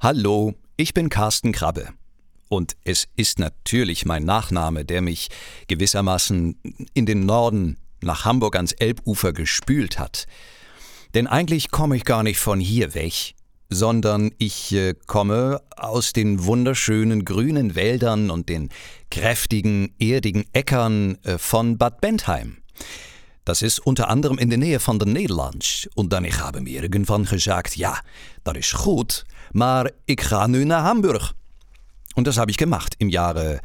Hallo, ich bin Carsten Krabbe. Und es ist natürlich mein Nachname, der mich gewissermaßen in den Norden nach Hamburg ans Elbufer gespült hat. Denn eigentlich komme ich gar nicht von hier weg, sondern ich komme aus den wunderschönen grünen Wäldern und den kräftigen, erdigen Äckern von Bad Bentheim. Das ist unter anderem in der Nähe von den Niederlanden. Und dann ich habe mir irgendwann gesagt, ja, das ist gut, maar ich ga nu nach Hamburg. Und das habe ich gemacht im Jahre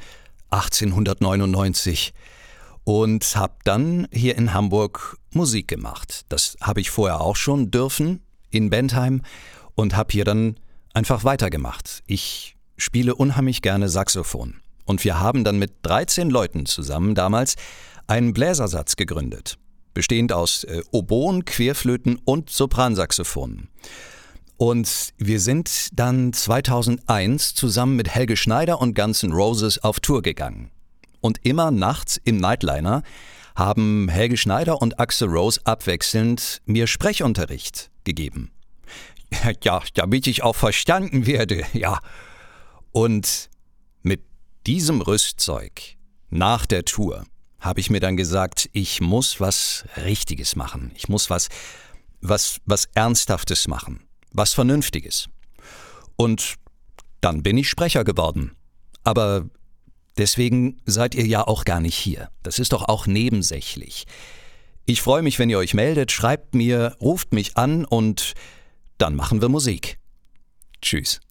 1899 und habe dann hier in Hamburg Musik gemacht. Das habe ich vorher auch schon dürfen in Bentheim und habe hier dann einfach weitergemacht. Ich spiele unheimlich gerne Saxophon. Und wir haben dann mit 13 Leuten zusammen damals einen Bläsersatz gegründet, bestehend aus Oboen, Querflöten und Sopransaxophonen. Und wir sind dann 2001 zusammen mit Helge Schneider und Guns N' Roses auf Tour gegangen. Und immer nachts im Nightliner haben Helge Schneider und Axl Rose abwechselnd mir Sprechunterricht gegeben. Ja, damit ich auch verstanden werde, ja. Und mit diesem Rüstzeug nach der Tour habe ich mir dann gesagt, ich muss was Richtiges machen. Ich muss was Ernsthaftes machen. Was Vernünftiges. Und dann bin ich Sprecher geworden. Aber deswegen seid ihr ja auch gar nicht hier. Das ist doch auch nebensächlich. Ich freue mich, wenn ihr euch meldet, schreibt mir, ruft mich an und dann machen wir Musik. Tschüss.